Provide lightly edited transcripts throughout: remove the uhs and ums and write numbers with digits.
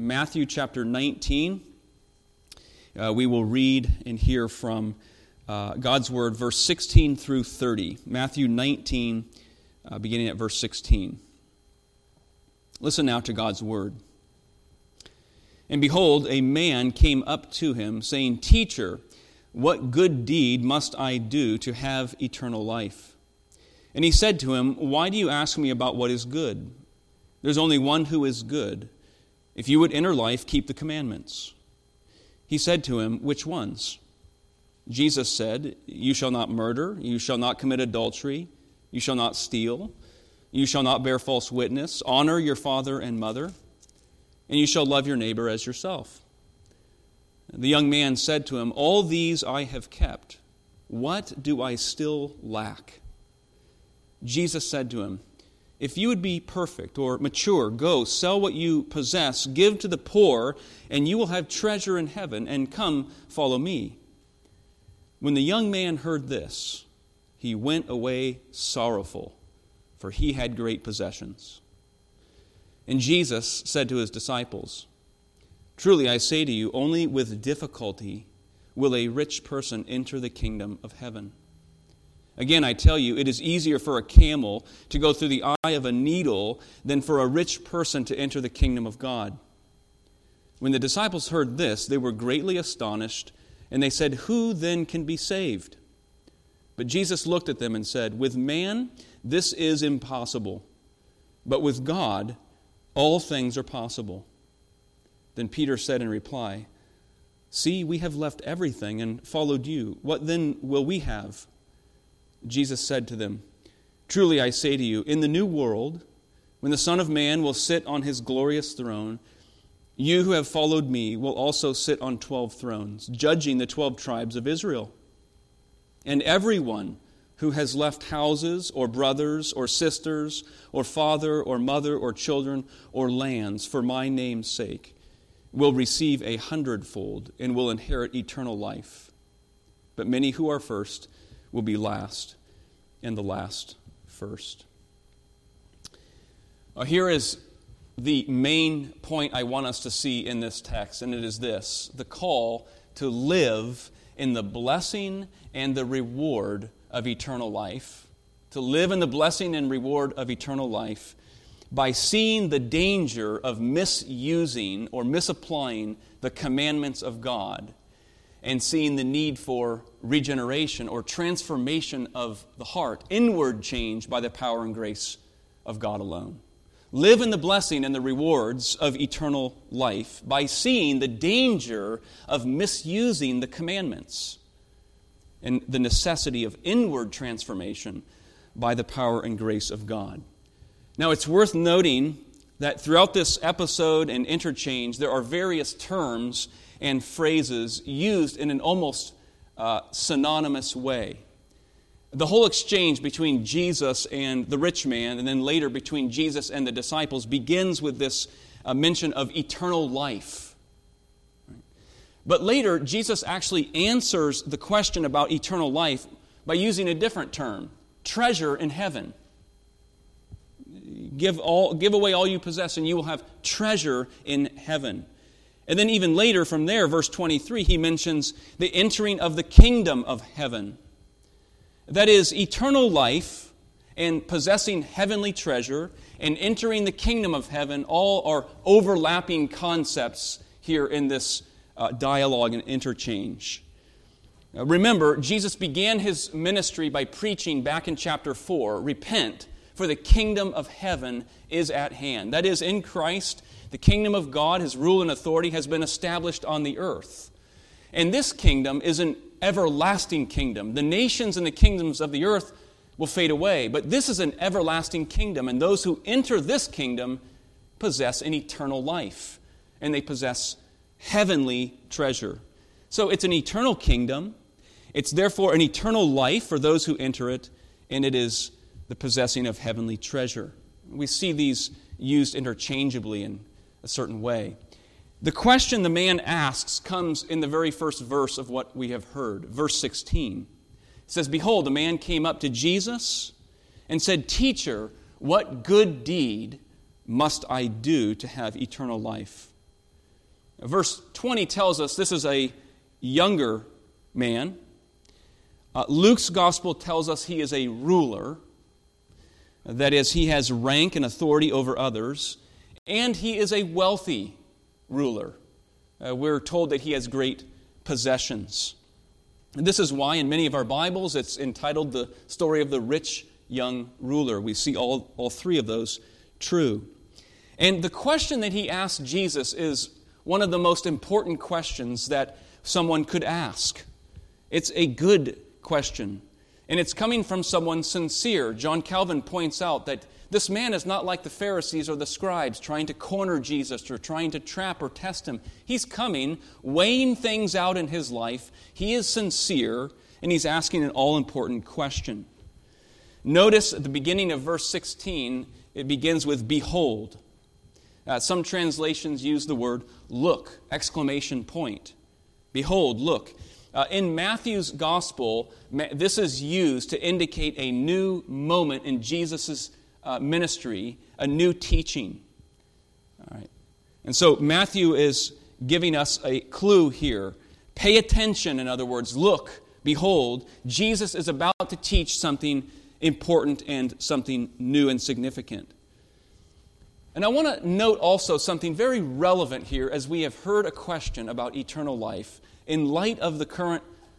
Matthew chapter 19. We will read and hear from God's Word, verse 16 through 30. Matthew 19, beginning at verse 16. Listen now to God's Word. And behold, a man came up to him, saying, Teacher, what good deed must I do to have eternal life? And he said to him, Why do you ask me about what is good? There's only one who is good. If you would enter life, keep the commandments. He said to him, Which ones? Jesus said, You shall not murder, you shall not commit adultery, you shall not steal, you shall not bear false witness, honor your father and mother, and you shall love your neighbor as yourself. The young man said to him, All these I have kept. What do I still lack? Jesus said to him, If you would be perfect or mature, go, sell what you possess, give to the poor, and you will have treasure in heaven, and come, follow me. When the young man heard this, he went away sorrowful, for he had great possessions. And Jesus said to his disciples, Truly I say to you, only with difficulty will a rich person enter the kingdom of heaven. Again, I tell you, it is easier for a camel to go through the eye of a needle than for a rich person to enter the kingdom of God. When the disciples heard this, they were greatly astonished, and they said, Who then can be saved? But Jesus looked at them and said, With man this is impossible, but with God all things are possible. Then Peter said in reply, See, we have left everything and followed you. What then will we have? Jesus said to them, Truly I say to you, in the new world, when the Son of Man will sit on his glorious throne, you who have followed me will also sit on 12 thrones, judging the 12 tribes of Israel. And everyone who has left houses or brothers or sisters or father or mother or children or lands for my name's sake will receive 100-fold and will inherit eternal life. But many who are first will be last, and the last first. Here is the main point I want us to see in this text, and it is this: the call to live in the blessing and the reward of eternal life. To live in the blessing and reward of eternal life by seeing the danger of misusing or misapplying the commandments of God, and seeing the need for regeneration or transformation of the heart, inward change by the power and grace of God alone. Live in the blessing and the rewards of eternal life by seeing the danger of misusing the commandments and the necessity of inward transformation by the power and grace of God. Now, it's worth noting that throughout this episode and interchange, there are various terms and phrases used in an almost synonymous way. The whole exchange between Jesus and the rich man, and then later between Jesus and the disciples, begins with this mention of eternal life. But later, Jesus actually answers the question about eternal life by using a different term: treasure in heaven. Give away all you possess, and you will have treasure in heaven. And then even later from there, verse 23, he mentions the entering of the kingdom of heaven. That is, eternal life and possessing heavenly treasure and entering the kingdom of heaven all are overlapping concepts here in this dialogue and interchange. Remember, Jesus began his ministry by preaching back in chapter 4, Repent, for the kingdom of heaven is at hand. That is, in Christ, the kingdom of God, his rule and authority, has been established on the earth. And this kingdom is an everlasting kingdom. The nations and the kingdoms of the earth will fade away, but this is an everlasting kingdom, and those who enter this kingdom possess an eternal life, and they possess heavenly treasure. So it's an eternal kingdom. It's therefore an eternal life for those who enter it, and it is the possessing of heavenly treasure. We see these used interchangeably in a certain way. The question the man asks comes in the very first verse of what we have heard, verse 16. It says, Behold, a man came up to Jesus and said, Teacher, what good deed must I do to have eternal life? Verse 20 tells us this is a younger man. Luke's gospel tells us he is a ruler. That is, he has rank and authority over others. And he is a wealthy ruler. We're told that he has great possessions. And this is why in many of our Bibles it's entitled The Story of the Rich Young Ruler. We see all three of those true. And the question that he asked Jesus is one of the most important questions that someone could ask. It's a good question, and it's coming from someone sincere. John Calvin points out that this man is not like the Pharisees or the scribes trying to corner Jesus or trying to trap or test him. He's coming, weighing things out in his life. He is sincere, and he's asking an all-important question. Notice at the beginning of verse 16, it begins with behold. Some translations use the word look, exclamation point. Behold, look. In Matthew's gospel, this is used to indicate a new moment in Jesus' ministry, a new teaching. All right. And so Matthew is giving us a clue here. Pay attention, in other words, look, behold, Jesus is about to teach something important and something new and significant. And I want to note also something very relevant here as we have heard a question about eternal life in light of the current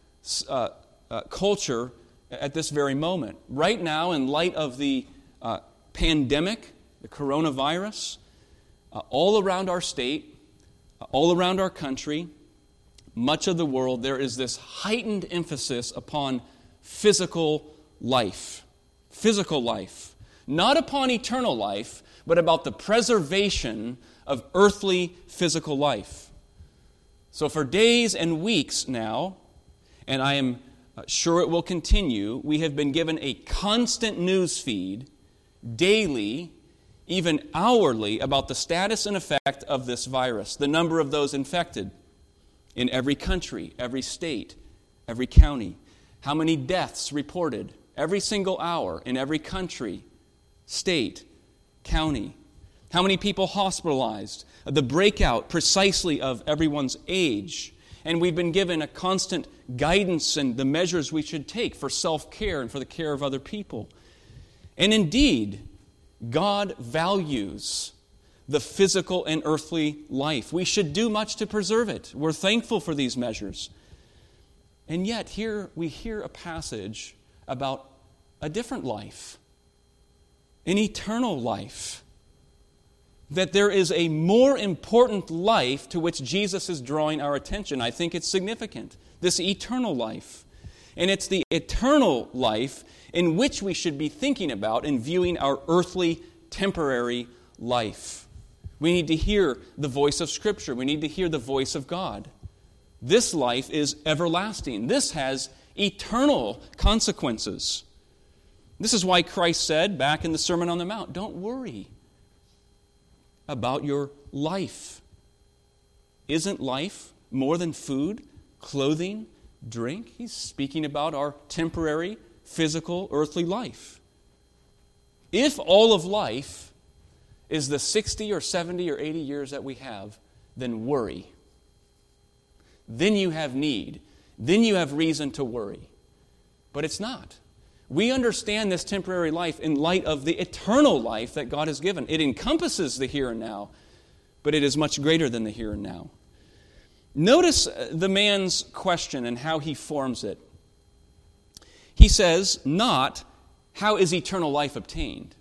culture at this very moment. Right now, in light of the pandemic, the coronavirus, all around our state, all around our country, much of the world, there is this heightened emphasis upon physical life. Physical life. Not upon eternal life, but about the preservation of earthly physical life. So for days and weeks now, and I am sure it will continue, we have been given a constant news feed, daily, even hourly, about the status and effect of this virus, the number of those infected in every country, every state, every county, how many deaths reported every single hour in every country, state, county, how many people hospitalized, the breakout precisely of everyone's age. And we've been given a constant guidance and the measures we should take for self-care and for the care of other people. And indeed, God values the physical and earthly life. We should do much to preserve it. We're thankful for these measures. And yet, here we hear a passage about a different life, an eternal life. That there is a more important life to which Jesus is drawing our attention. I think it's significant. This eternal life. And it's the eternal life in which we should be thinking about and viewing our earthly, temporary life. We need to hear the voice of Scripture. We need to hear the voice of God. This life is everlasting. This has eternal consequences. This is why Christ said back in the Sermon on the Mount, don't worry about your life. Isn't life more than food, clothing, drink? He's speaking about our temporary, physical, earthly life. If all of life is the 60 or 70 or 80 years that we have, then worry. Then you have need. Then you have reason to worry. But it's not. We understand this temporary life in light of the eternal life that God has given. It encompasses the here and now, but it is much greater than the here and now. Notice the man's question and how he forms it. He says, not, how is eternal life obtained?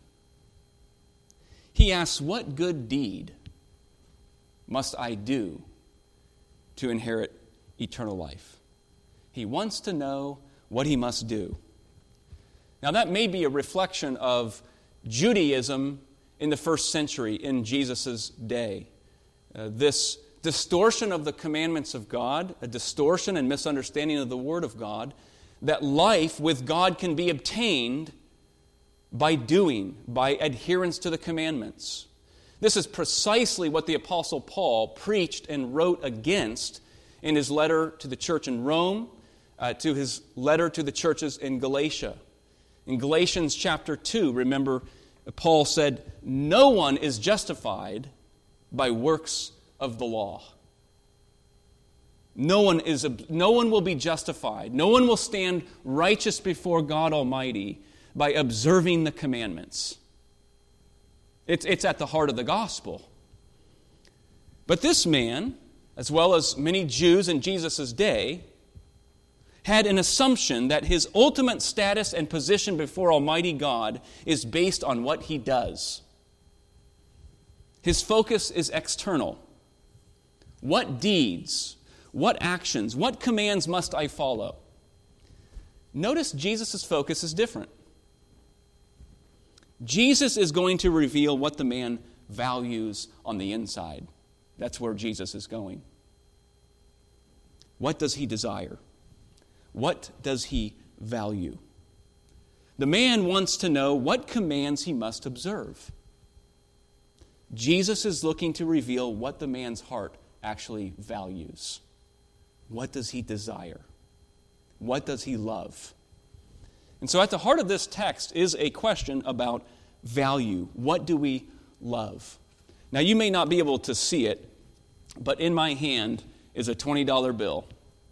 He asks, what good deed must I do to inherit eternal life? He wants to know what he must do. Now that may be a reflection of Judaism in the first century, in Jesus' day. This distortion of the commandments of God, a distortion and misunderstanding of the Word of God, that life with God can be obtained by doing, by adherence to the commandments. This is precisely what the Apostle Paul preached and wrote against in his letter to the church in Rome, to his letter to the churches in Galatia. In Galatians chapter 2, remember, Paul said, no one is justified by works of the law. No one will be justified. No one will stand righteous before God Almighty by observing the commandments. It's at the heart of the gospel. But this man, as well as many Jews in Jesus' day, had an assumption that his ultimate status and position before Almighty God is based on what he does. His focus is external. What deeds, what actions, what commands must I follow? Notice Jesus' focus is different. Jesus is going to reveal what the man values on the inside. That's where Jesus is going. What does he desire? What does he value? The man wants to know what commands he must observe. Jesus is looking to reveal what the man's heart actually values. What does he desire? What does he love? And so at the heart of this text is a question about value. What do we love? Now you may not be able to see it, but in my hand is a $20 bill.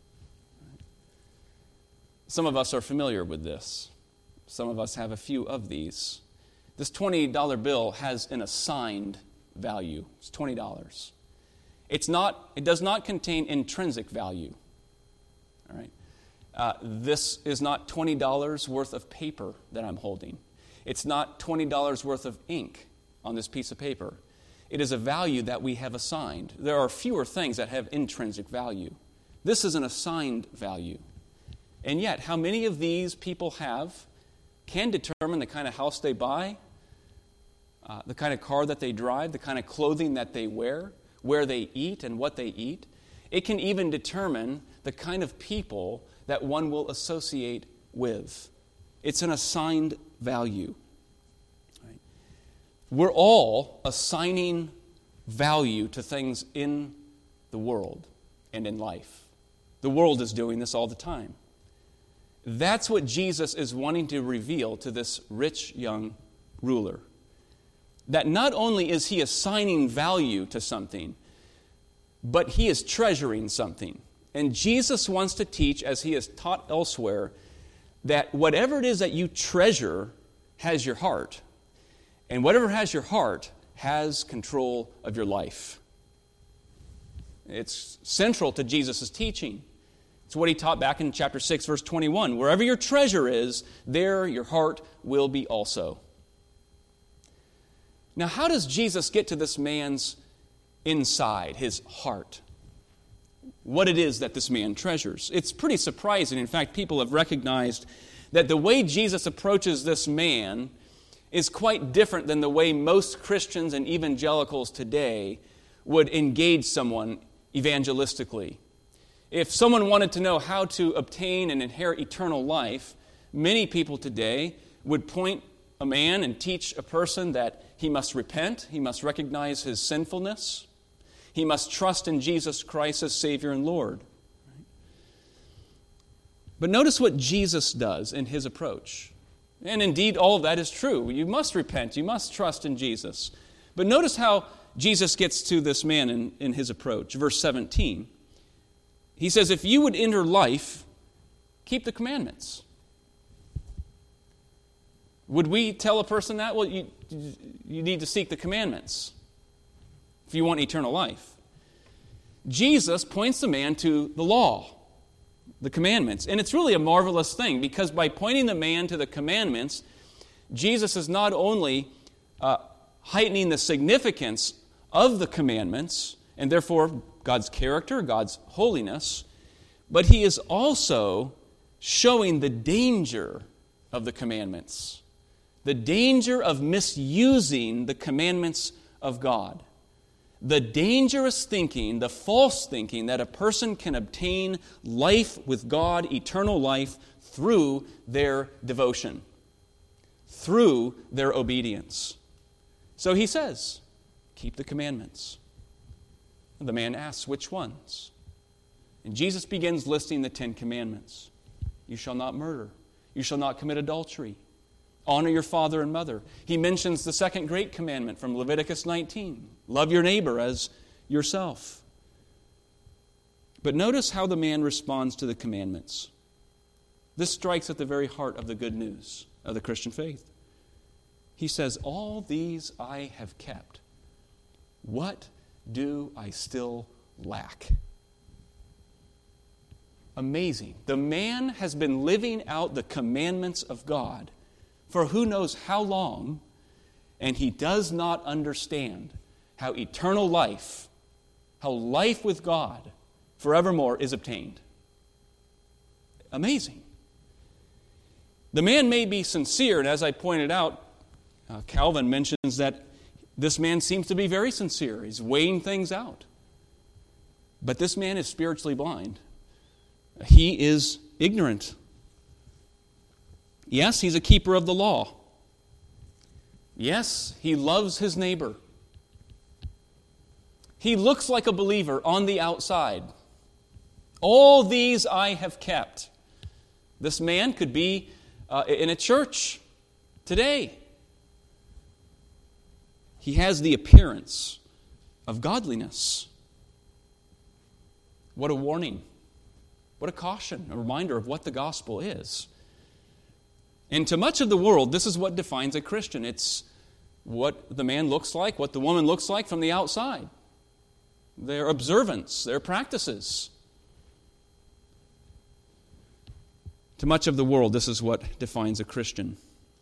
Some of us are familiar with this. Some of us have a few of these. This $20 bill has an assigned value. It's $20. It does not contain intrinsic value. All right. This is not $20 worth of paper that I'm holding. It's not $20 worth of ink on this piece of paper. It is a value that we have assigned. There are fewer things that have intrinsic value. This is an assigned value. And yet, how many of these people have can determine the kind of house they buy, the kind of car that they drive, the kind of clothing that they wear, where they eat and what they eat. It can even determine the kind of people that one will associate with. It's an assigned value. Right? We're all assigning value to things in the world and in life. The world is doing this all the time. That's what Jesus is wanting to reveal to this rich young ruler. That not only is he assigning value to something, but he is treasuring something. And Jesus wants to teach, as he has taught elsewhere, that whatever it is that you treasure has your heart. And whatever has your heart has control of your life. It's central to Jesus' teaching. It's what he taught back in chapter 6, verse 21. Wherever your treasure is, there your heart will be also. Now, how does Jesus get to this man's inside, his heart? What it is that this man treasures? It's pretty surprising. In fact, people have recognized that the way Jesus approaches this man is quite different than the way most Christians and evangelicals today would engage someone evangelistically. If someone wanted to know how to obtain and inherit eternal life, many people today would point a man and teach a person that he must repent, he must recognize his sinfulness, he must trust in Jesus Christ as Savior and Lord. But notice what Jesus does in his approach. And indeed, all of that is true. You must repent, you must trust in Jesus. But notice how Jesus gets to this man in his approach. Verse 17. He says, if you would enter life, keep the commandments. Would we tell a person that? Well, you need to seek the commandments if you want eternal life. Jesus points the man to the law, the commandments. And it's really a marvelous thing, because by pointing the man to the commandments, Jesus is not only heightening the significance of the commandments, and therefore God's character, God's holiness, but he is also showing the danger of the commandments, the danger of misusing the commandments of God, the dangerous thinking, the false thinking that a person can obtain life with God, eternal life, through their devotion, through their obedience. So he says, keep the commandments. The man asks, which ones? And Jesus begins listing the 10 commandments. You shall not murder. You shall not commit adultery. Honor your father and mother. He mentions the second great commandment from Leviticus 19. Love your neighbor as yourself. But notice how the man responds to the commandments. This strikes at the very heart of the good news of the Christian faith. He says, all these I have kept. What do I still lack? Amazing. The man has been living out the commandments of God for who knows how long, and he does not understand how eternal life, how life with God forevermore is obtained. Amazing. The man may be sincere, and as I pointed out, Calvin mentions that this man seems to be very sincere. He's weighing things out. But this man is spiritually blind. He is ignorant. Yes, he's a keeper of the law. Yes, he loves his neighbor. He looks like a believer on the outside. All these I have kept. This man could be in a church today. He has the appearance of godliness. What a warning. What a caution, a reminder of what the gospel is. And to much of the world, this is what defines a Christian. It's what the man looks like, what the woman looks like from the outside. Their observance, their practices. To much of the world, this is what defines a Christian.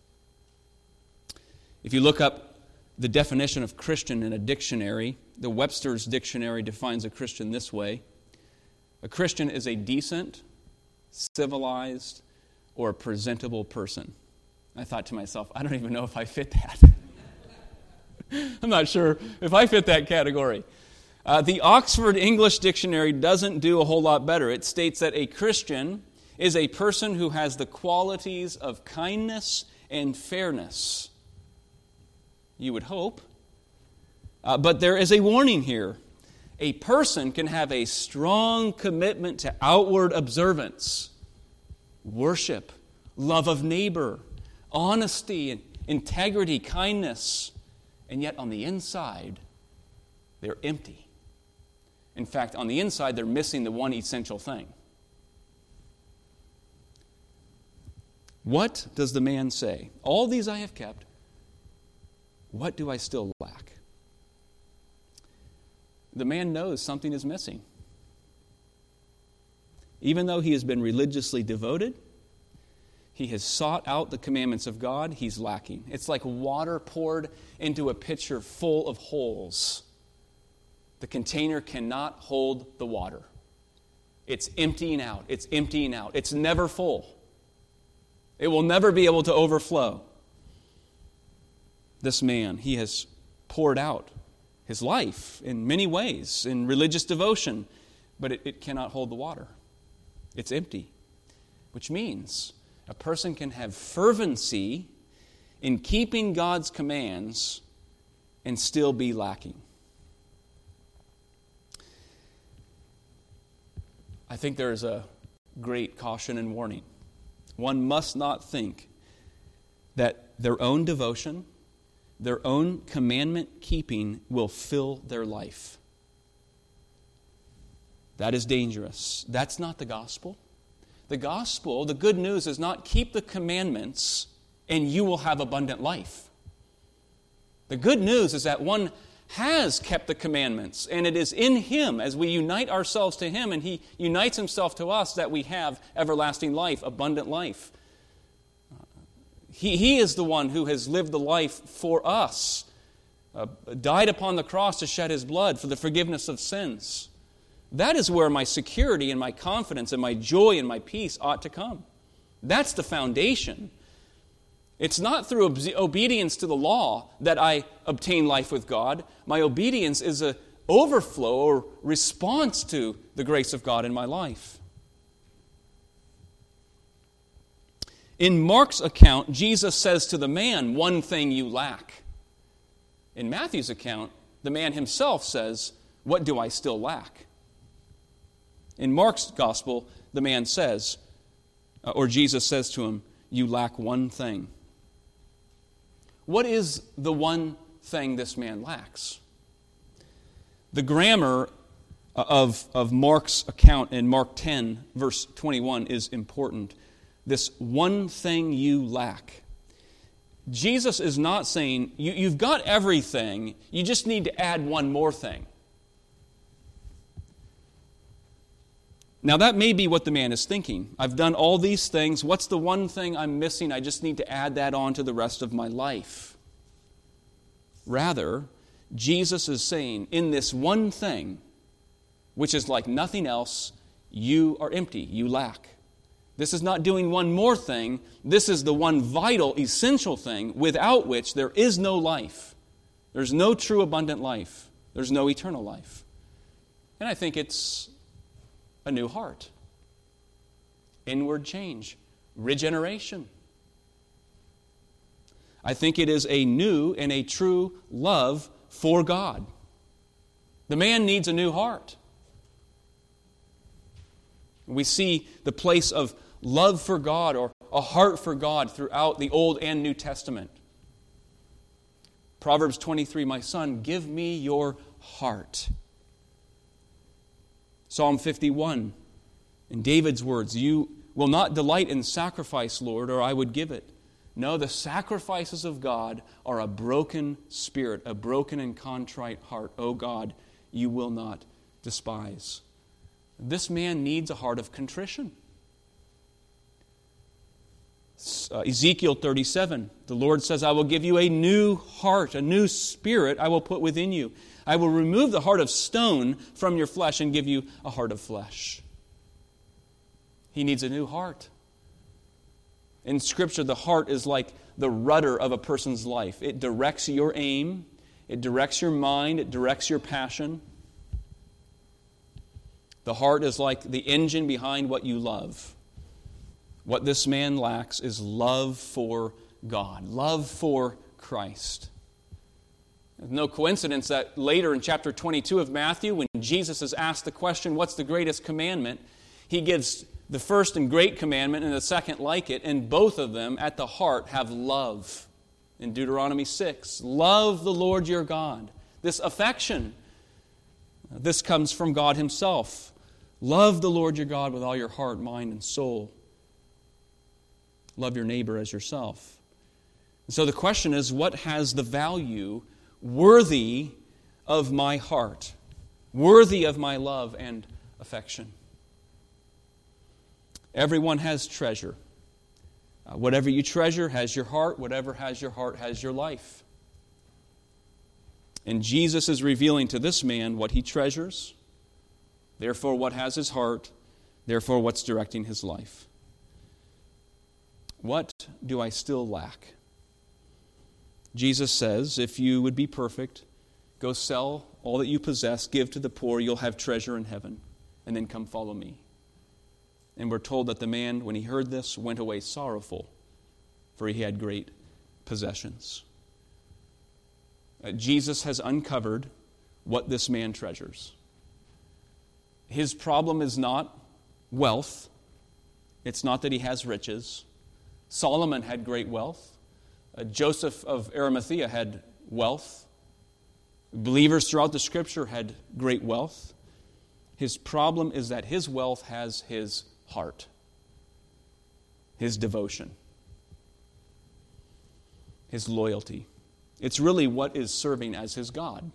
If you look up the definition of Christian in a dictionary, the Webster's Dictionary defines a Christian this way. A Christian is a decent, civilized, or presentable person. I thought to myself, I don't even know if I fit that. I'm not sure if I fit that category. The Oxford English Dictionary doesn't do a whole lot better. It states that a Christian is a person who has the qualities of kindness and fairness. You would hope. But there is a warning here. A person can have a strong commitment to outward observance, worship, love of neighbor, honesty, integrity, kindness, and yet on the inside, they're empty. In fact, on the inside, they're missing the one essential thing. What does the man say? All these I have kept. What do I still lack? The man knows something is missing. Even though he has been religiously devoted, he has sought out the commandments of God, he's lacking. It's like water poured into a pitcher full of holes. The container cannot hold the water. It's emptying out. It's emptying out. It's never full. It will never be able to overflow. This man, he has poured out his life in many ways, in religious devotion, but it cannot hold the water. It's empty, which means a person can have fervency in keeping God's commands and still be lacking. I think there is a great caution and warning. One must not think that their own devotion, their own commandment keeping will fill their life. That is dangerous. That's not the gospel. The gospel, the good news, is not keep the commandments and you will have abundant life. The good news is that one has kept the commandments, and it is in Him, as we unite ourselves to Him and He unites Himself to us, that we have everlasting life, abundant life. He is the one who has lived the life for us, died upon the cross to shed His blood for the forgiveness of sins. That is where my security and my confidence and my joy and my peace ought to come. That's the foundation. It's not through obedience to the law that I obtain life with God. My obedience is an overflow or response to the grace of God in my life. In Mark's account, Jesus says to the man, "One thing you lack." In Matthew's account, the man himself says, "What do I still lack?" In Mark's gospel, the man says, or Jesus says to him, "You lack one thing." What is the one thing this man lacks? The grammar of Mark's account in Mark 10, verse 21 is important. This one thing you lack. Jesus is not saying, you've got everything, you just need to add one more thing. Now that may be what the man is thinking. I've done all these things, what's the one thing I'm missing? I just need to add that on to the rest of my life. Rather, Jesus is saying, in this one thing, which is like nothing else, you are empty, you lack. This is not doing one more thing. This is the one vital, essential thing without which there is no life. There's no true abundant life. There's no eternal life. And I think it's a new heart, inward change, regeneration. I think it is a new and a true love for God. The man needs a new heart. We see the place of love for God or a heart for God throughout the Old and New Testament. Proverbs 23, my son, give me your heart. Psalm 51, in David's words, you will not delight in sacrifice, Lord, or I would give it. No, the sacrifices of God are a broken spirit, a broken and contrite heart. O God, you will not despise. This man needs a heart of contrition. Ezekiel 37, the Lord says, I will give you a new heart, a new spirit I will put within you. I will remove the heart of stone from your flesh and give you a heart of flesh. He needs a new heart. In Scripture, the heart is like the rudder of a person's life. It directs your aim, it directs your mind, it directs your passion. The heart is like the engine behind what you love. What this man lacks is love for God, love for Christ. It's no coincidence that later in chapter 22 of Matthew, when Jesus is asked the question, what's the greatest commandment? He gives the first and great commandment and the second like it, and both of them at the heart have love. In Deuteronomy 6, love the Lord your God. This affection, this comes from God Himself. Love the Lord your God with all your heart, mind, and soul. Love your neighbor as yourself. And so the question is, what has the value worthy of my heart, worthy of my love and affection? Everyone has treasure. Whatever you treasure has your heart. Whatever has your heart has your life. And Jesus is revealing to this man what he treasures, therefore what has his heart, therefore what's directing his life. What do I still lack? Jesus says, if you would be perfect, go sell all that you possess, give to the poor, you'll have treasure in heaven, and then come follow me. And we're told that the man, when he heard this, went away sorrowful, for he had great possessions. Jesus has uncovered what this man treasures. His problem is not wealth. It's not that he has riches. Solomon had great wealth. Joseph of Arimathea had wealth. Believers throughout the Scripture had great wealth. His problem is that his wealth has his heart, his devotion, his loyalty. It's really what is serving as his God.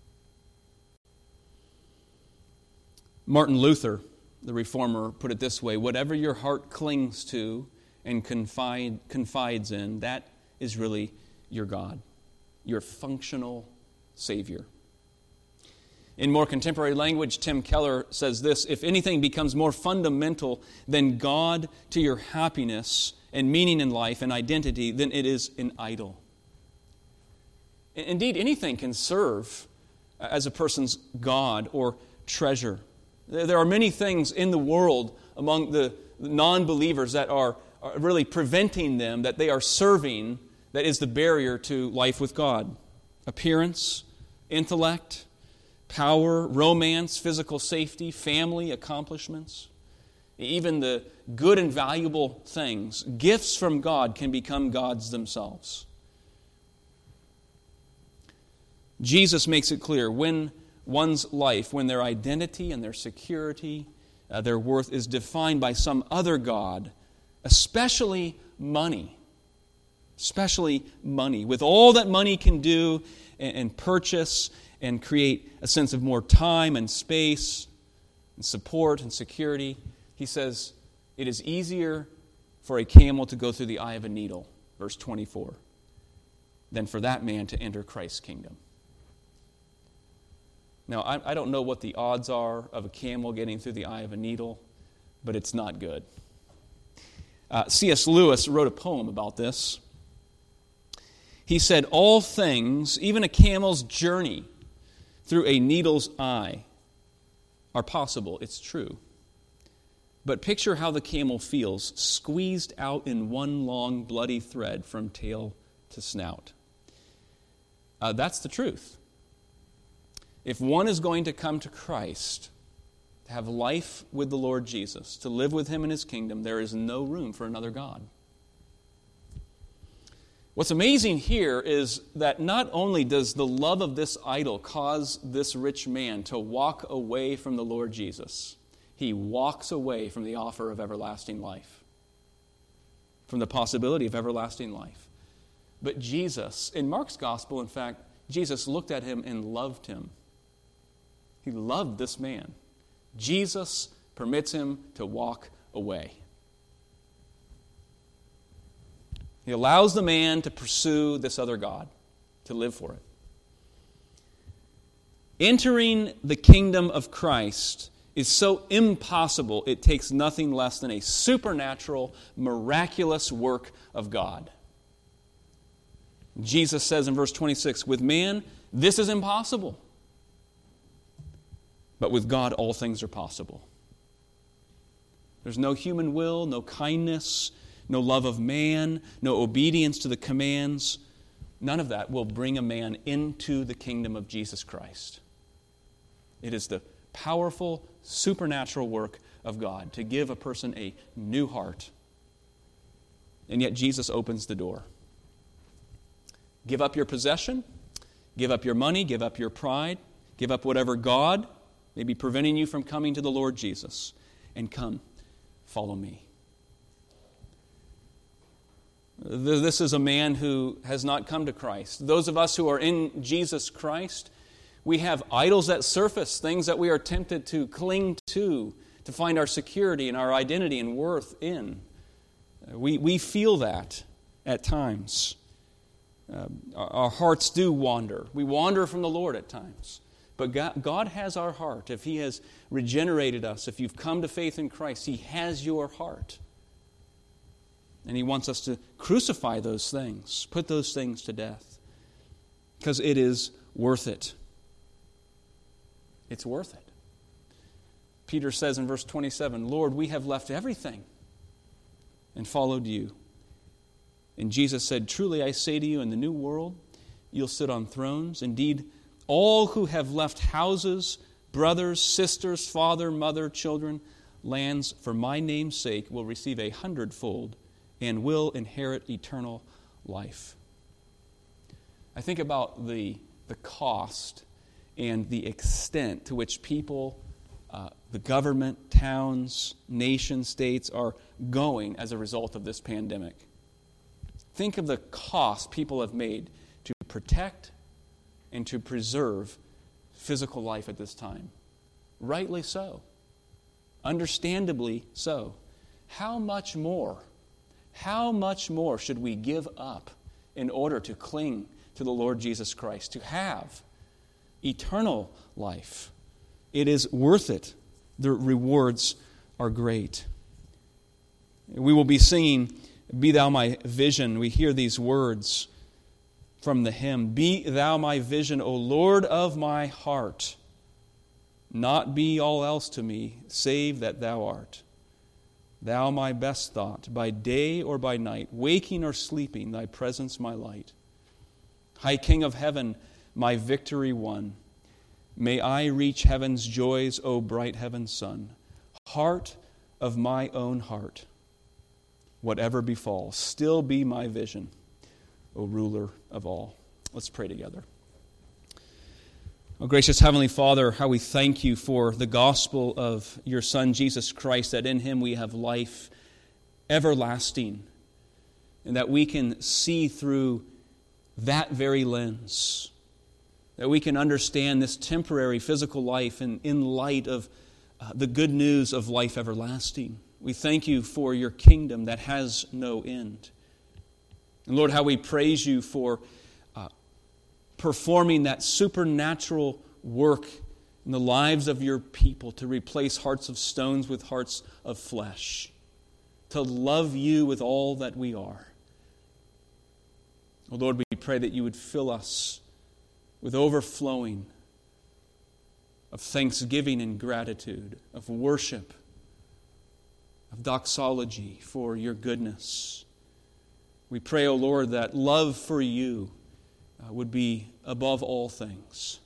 Martin Luther, the Reformer, put it this way: whatever your heart clings to and confides in, that is really your God, your functional Savior. In more contemporary language, Tim Keller says this: if anything becomes more fundamental than God to your happiness and meaning in life and identity, then it is an idol. Indeed, anything can serve as a person's God or treasure. There are many things in the world among the non-believers that are really preventing them, that they are serving, that is the barrier to life with God. Appearance, intellect, power, romance, physical safety, family, accomplishments. Even the good and valuable things, gifts from God, can become gods themselves. Jesus makes it clear, when one's life when their identity and their security, their worth is defined by some other god, especially money. Especially money. With all that money can do and purchase and create a sense of more time and space and support and security, he says, it is easier for a camel to go through the eye of a needle, verse 24, than for that man to enter Christ's kingdom. Now, I don't know what the odds are of a camel getting through the eye of a needle, but it's not good. C.S. Lewis wrote a poem about this. He said, all things, even a camel's journey through a needle's eye, are possible. It's true. But picture how the camel feels, squeezed out in one long bloody thread from tail to snout. That's the truth. If one is going to come to Christ, to have life with the Lord Jesus, to live with Him in His kingdom, there is no room for another god. What's amazing here is that not only does the love of this idol cause this rich man to walk away from the Lord Jesus, he walks away from the offer of everlasting life, from the possibility of everlasting life. But Jesus, in Mark's gospel, in fact, Jesus looked at him and loved him. He loved this man. Jesus permits him to walk away. He allows the man to pursue this other god, to live for it. Entering the kingdom of Christ is so impossible, it takes nothing less than a supernatural, miraculous work of God. Jesus says in verse 26, with man, this is impossible. But with God, all things are possible. There's no human will, no kindness, no love of man, no obedience to the commands. None of that will bring a man into the kingdom of Jesus Christ. It is the powerful, supernatural work of God to give a person a new heart. And yet Jesus opens the door. Give up your possession, give up your money, give up your pride, give up whatever God may be preventing you from coming to the Lord Jesus, and come, follow me. This is a man who has not come to Christ. Those of us who are in Jesus Christ, we have idols that surface, things that we are tempted to cling to find our security and our identity and worth in. We feel that at times. Our hearts do wander. We wander from the Lord at times. But God has our heart. If He has regenerated us, if you've come to faith in Christ, He has your heart. And He wants us to crucify those things, put those things to death. Because it is worth it. It's worth it. Peter says in verse 27, Lord, we have left everything and followed you. And Jesus said, truly I say to you, in the new world, you'll sit on thrones. Indeed, all who have left houses, brothers, sisters, father, mother, children, lands, for my name's sake, will receive 100-fold and will inherit eternal life. I think about the cost and the extent to which people, the government, towns, nation states are going as a result of this pandemic. Think of the cost people have made to protect and to preserve physical life at this time. Rightly so. Understandably so. How much more should we give up in order to cling to the Lord Jesus Christ, to have eternal life? It is worth it. The rewards are great. We will be singing, Be Thou My Vision. We hear these words from the hymn, Be Thou my vision, O Lord of my heart. Not be all else to me, save that Thou art. Thou my best thought, by day or by night, waking or sleeping, Thy presence my light. High King of heaven, my victory won. May I reach heaven's joys, O bright heaven's sun. Heart of my own heart, whatever befalls, still be my vision, O ruler of all. Let's pray together. Oh, gracious Heavenly Father, how we thank you for the gospel of your Son, Jesus Christ, that in him we have life everlasting, and that we can see through that very lens, that we can understand this temporary physical life in light of the good news of life everlasting. We thank you for your kingdom that has no end. And Lord, how we praise you for performing that supernatural work in the lives of your people to replace hearts of stones with hearts of flesh, to love you with all that we are. Oh Lord, we pray that you would fill us with overflowing of thanksgiving and gratitude, of worship, of doxology for your goodness. We pray, O Lord, that love for you would be above all things.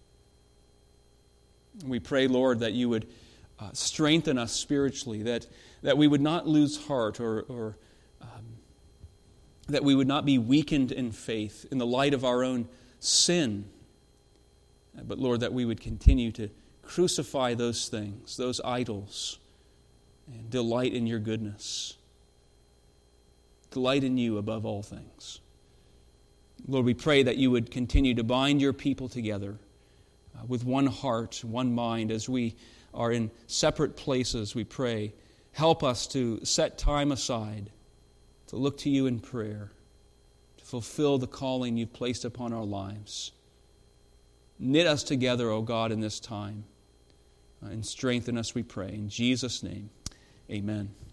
We pray, Lord, that you would strengthen us spiritually, that we would not lose heart or that we would not be weakened in faith in the light of our own sin. But Lord, that we would continue to crucify those things, those idols, and delight in your goodness. Delight in you above all things. Lord, we pray that you would continue to bind your people together with one heart, one mind, as we are in separate places, we pray. Help us to set time aside to look to you in prayer, to fulfill the calling you've placed upon our lives. Knit us together, O God, in this time, and strengthen us, we pray. In Jesus' name, amen.